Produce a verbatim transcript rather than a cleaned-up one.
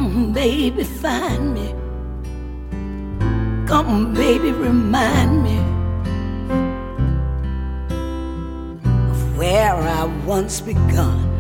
Come, baby, find me. Come, baby, remind me of where I once begun.